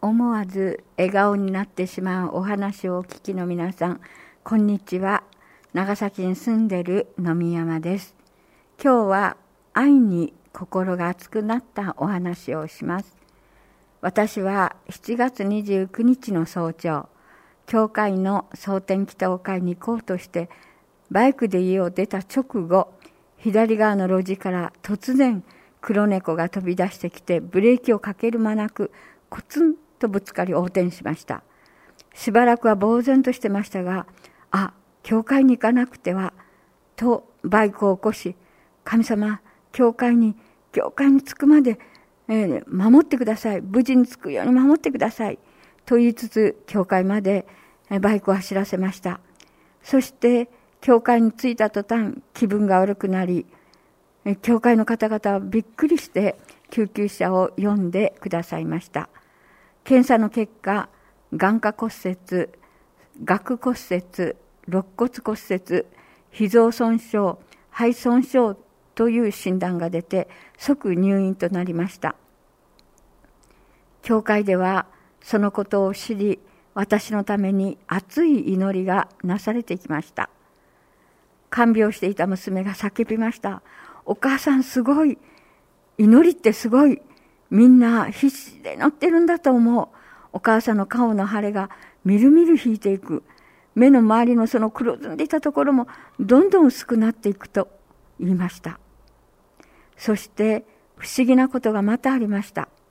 思わず笑顔になってしまうお話をお聞きの皆さん、こんにちは。長崎に住んでいる野見山です。今日は愛に心が熱くなったお話をします。私は7月29日の早朝、教会の蒼天祈祷会に行こうとしてバイクで家を出た直後、左側の路地から突然黒猫が飛び出してきて、ブレーキをかける間なくコツンとぶつかり横転しました。しばらくは呆然としてましたが、教会に行かなくてはとバイクを起こし、神様、教会に着くまで、守ってください、無事に着くように守ってくださいと言いつつ、教会までバイクを走らせました。そして教会に着いた途端、気分が悪くなり、教会の方々はびっくりして救急車を呼んでくださいました。検査の結果、眼下骨折、顎骨折、肋骨骨折、脾臓損傷、肺損傷という診断が出て、即入院となりました。教会ではそのことを知り、私のために熱い祈りがなされてきました。看病していた娘が叫びました。お母さん、すごい。祈りってすごい。みんな必死で祈ってるんだと思う。お母さんの顔の腫れがみるみる引いていく。目の周りのその黒ずんでいたところもどんどん薄くなっていくと言いました。そして不思議なことがまたありました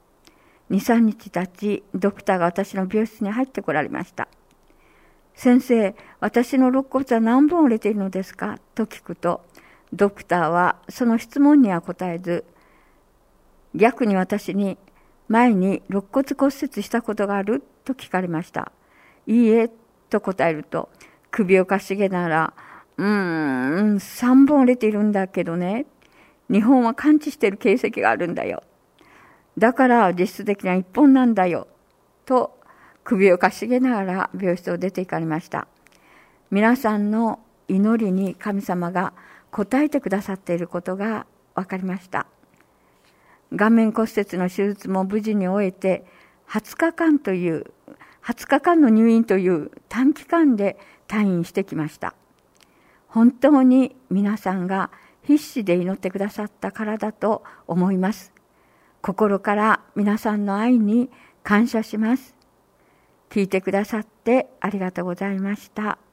。2、3日経ち、ドクターが私の病室に入ってこられました。先生、私の肋骨は何本折れているのですかと聞くと、ドクターはその質問には答えず、逆に私に、前に肋骨骨折したことがあると聞かれました。いいえと答えると、首をかしげながら、3本折れているんだけどね、2本は完治している形跡があるんだよ。だから実質的な1本なんだよ。と首をかしげながら病室を出て行かれました。皆さんの祈りに神様が応えてくださっていることが分かりました。顔面骨折の手術も無事に終えて、20日間の入院という短期間で退院してきました。本当に皆さんが必死で祈ってくださったからだと思います。心から皆さんの愛に感謝します。聞いてくださってありがとうございました。